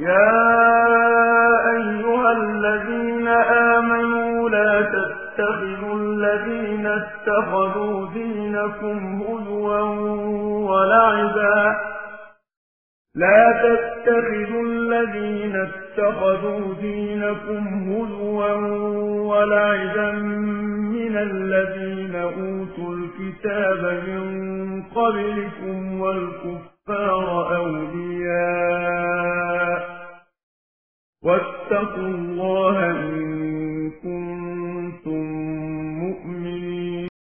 يا أيها الذين آمنوا لا تتخذوا الذين اتخذوا دينكم هزوا ولعبا من الذين أوتوا الكتاب من قبلكم والكفار أولياء